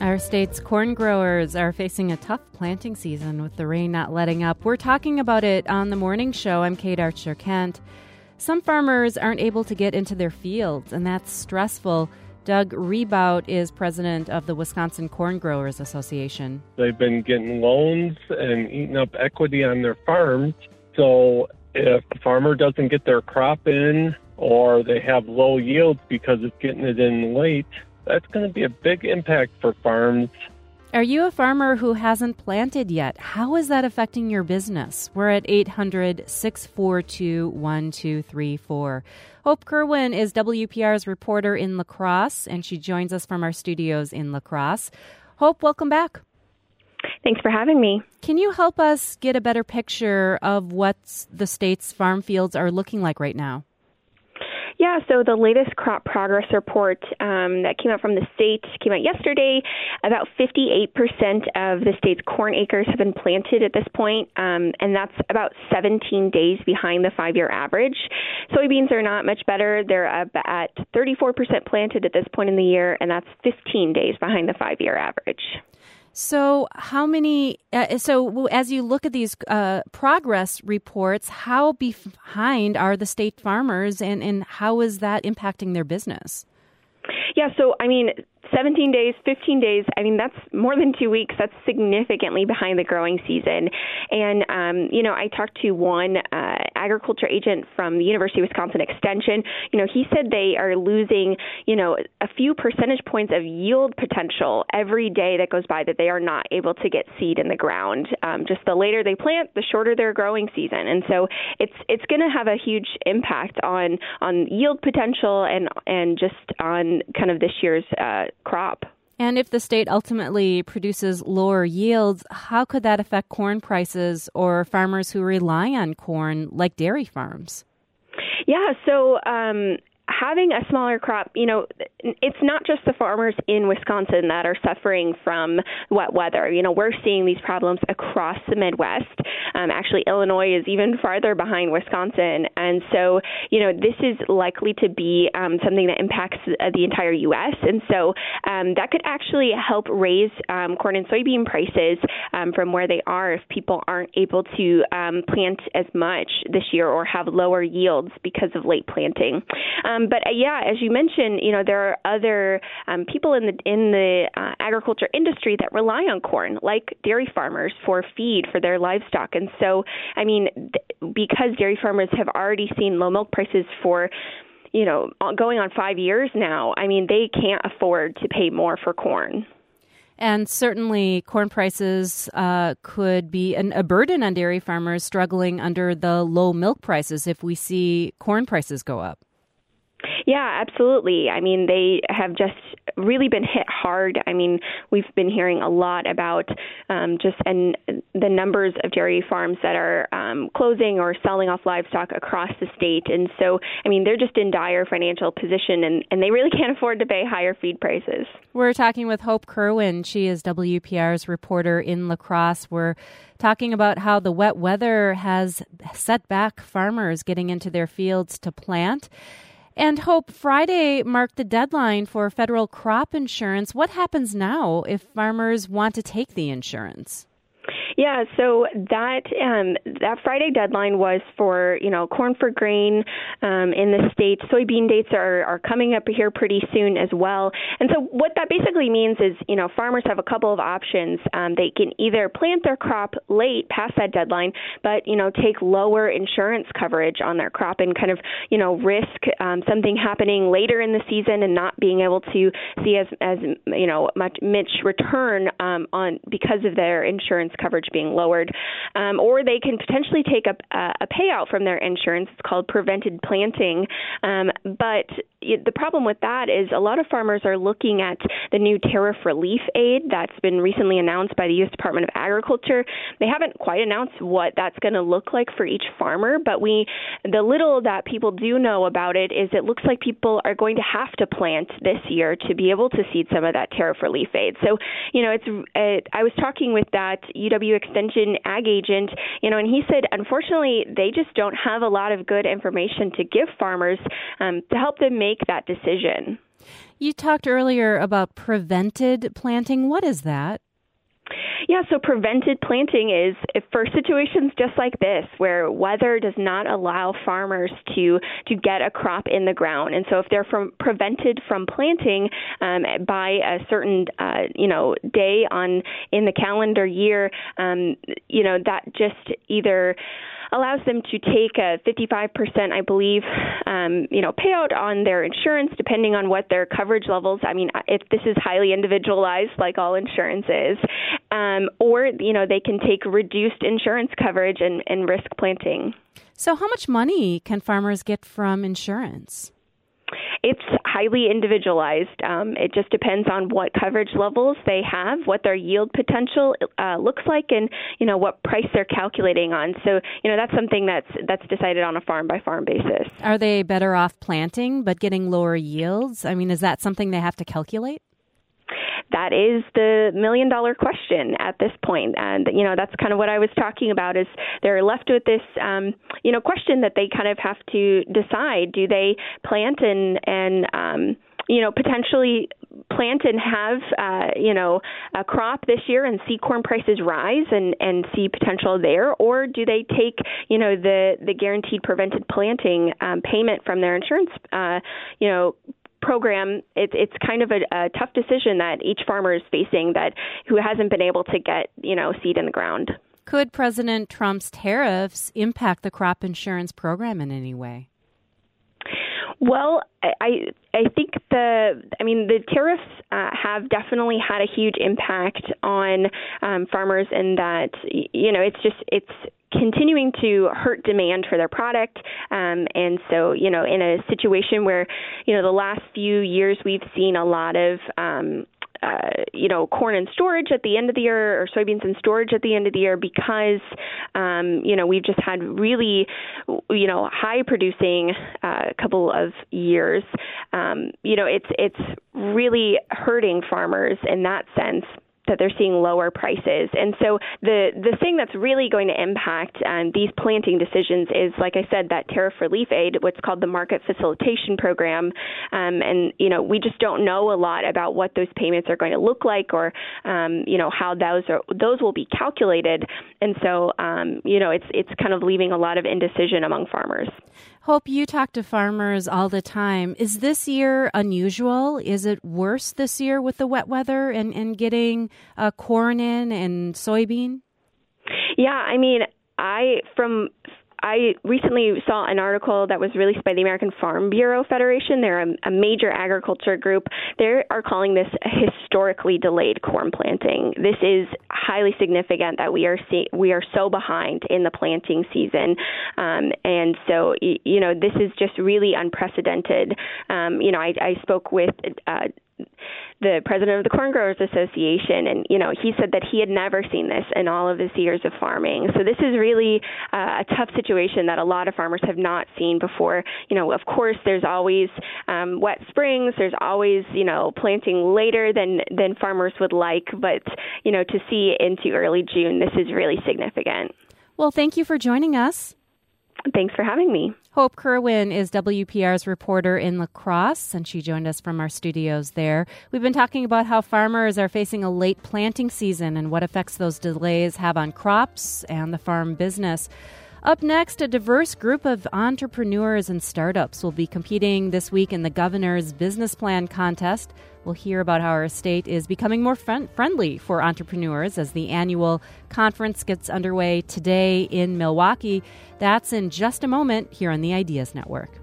Our state's corn growers are facing a tough planting season with the rain not letting up. We're talking about it on the morning show. I'm Kate Archer-Kent. Some farmers aren't able to get into their fields, and that's stressful. Doug Riebout is president of the Wisconsin Corn Growers Association. They've been getting loans and eating up equity on their farms. So if the farmer doesn't get their crop in or they have low yields because it's getting it in late, that's going to be a big impact for farms. Are you a farmer who hasn't planted yet? How is that affecting your business? We're at 800-642-1234. Hope Kerwin is WPR's reporter in La Crosse, and she joins us from our studios in La Crosse. Hope, welcome back. Thanks for having me. Can you help us get a better picture of what the state's farm fields are looking like right now? Yeah, so the latest crop progress report that came out from the state came out yesterday. About 58% of the state's corn acres have been planted at this point, and that's about 17 days behind the 5-year average. Soybeans are not much better. They're at 34% planted at this point in the year, and that's 15 days behind the 5-year average. So how many, as you look at these progress reports, how behind are the state farmers and how is that impacting their business? Yeah, so, 17 days, 15 days, that's more than 2 weeks. That's significantly behind the growing season. And, I talked to one agriculture agent from the University of Wisconsin Extension. He said they are losing, a few percentage points of yield potential every day that goes by that they are not able to get seed in the ground. Just the later they plant, the shorter their growing season. And so it's going to have a huge impact on yield potential and just on kind of this year's crop. And if the state ultimately produces lower yields, how could that affect corn prices or farmers who rely on corn, like dairy farms? Yeah, so having a smaller crop, it's not just the farmers in Wisconsin that are suffering from wet weather. We're seeing these problems across the Midwest. Actually, Illinois is even farther behind Wisconsin. And so, this is likely to be something that impacts the entire U.S. And so that could actually help raise corn and soybean prices from where they are if people aren't able to plant as much this year or have lower yields because of late planting. But as you mentioned, there are other people in the agriculture industry that rely on corn, like dairy farmers for feed for their livestock. And so, because dairy farmers have already seen low milk prices for going on 5 years now, they can't afford to pay more for corn. And certainly corn prices could be a burden on dairy farmers struggling under the low milk prices if we see corn prices go up. Yeah, absolutely. They have just really been hit hard. We've been hearing a lot about the numbers of dairy farms that are closing or selling off livestock across the state. And so, they're just in dire financial position and they really can't afford to pay higher feed prices. We're talking with Hope Kerwin. She is WPR's reporter in La Crosse. We're talking about how the wet weather has set back farmers getting into their fields to plant. And Hope, Friday marked the deadline for federal crop insurance. What happens now if farmers want to take the insurance? Yeah, so that Friday deadline was for, corn for grain in the state. Soybean dates are coming up here pretty soon as well. And so what that basically means is, farmers have a couple of options. They can either plant their crop late past that deadline, but, take lower insurance coverage on their crop and kind of, risk something happening later in the season and not being able to see as much return on because of their insurance coverage being lowered, or they can potentially take a payout from their insurance. It's called prevented planting. But the problem with that is a lot of farmers are looking at the new tariff relief aid that's been recently announced by the U.S. Department of Agriculture. They haven't quite announced what that's going to look like for each farmer, but the little that people do know about it is it looks like people are going to have to plant this year to be able to seed some of that tariff relief aid. So, I was talking with that UW Extension ag agent, and he said, unfortunately, they just don't have a lot of good information to give farmers to help them make that decision. You talked earlier about prevented planting. What is that? Yeah, so prevented planting is for situations just like this, where weather does not allow farmers to get a crop in the ground. And so if they're prevented from planting by a certain day in the calendar year, that just either allows them to take a 55%, I believe, payout on their insurance, depending on what their coverage levels. I mean, if this is highly individualized, like all insurance is, or they can take reduced insurance coverage and risk planting. So, how much money can farmers get from insurance? It's highly individualized. It just depends on what coverage levels they have, what their yield potential looks like, and what price they're calculating on. So that's something that's decided on a farm by farm basis. Are they better off planting but getting lower yields? I mean, is that something they have to calculate? That is the million-dollar question at this point. And, that's kind of what I was talking about, is they're left with this, question that they kind of have to decide. Do they plant and potentially plant and have, a crop this year and see corn prices rise and see potential there? Or do they take, the guaranteed prevented planting payment from their insurance, program? It's kind of a tough decision that each farmer is facing, who hasn't been able to get, seed in the ground. Could President Trump's tariffs impact the crop insurance program in any way? Well, I think the tariffs have definitely had a huge impact on farmers, in that it's continuing to hurt demand for their product, and so in a situation where the last few years we've seen a lot of corn in storage at the end of the year, or soybeans in storage at the end of the year, because, we've just had really, high producing couple of years. It's really hurting farmers in that sense, that they're seeing lower prices. And so the thing that's really going to impact these planting decisions is, like I said, that tariff relief aid, what's called the Market Facilitation Program. And we just don't know a lot about what those payments are going to look like, or, how those will be calculated. And so, it's kind of leaving a lot of indecision among farmers. Hope, you talk to farmers all the time. Is this year unusual? Is it worse this year with the wet weather and getting corn in and soybean? Yeah, I mean, I recently saw an article that was released by the American Farm Bureau Federation. They're a major agriculture group. They are calling this a historically delayed corn planting. This is highly significant that we are so behind in the planting season, and so this is just really unprecedented. I spoke with the president of the Corn Growers Association, and he said that he had never seen this in all of his years of farming. So this is really a tough situation that a lot of farmers have not seen before. Of course, there's always wet springs. There's always planting later than farmers would like, but to see into early June, this is really significant. Well, thank you for joining us. Thanks for having me. Hope Kerwin is WPR's reporter in La Crosse, and she joined us from our studios there. We've been talking about how farmers are facing a late planting season and what effects those delays have on crops and the farm business. Up next, a diverse group of entrepreneurs and startups will be competing this week in the Governor's Business Plan Contest. We'll hear about how our state is becoming more friendly for entrepreneurs as the annual conference gets underway today in Milwaukee. That's in just a moment here on the Ideas Network.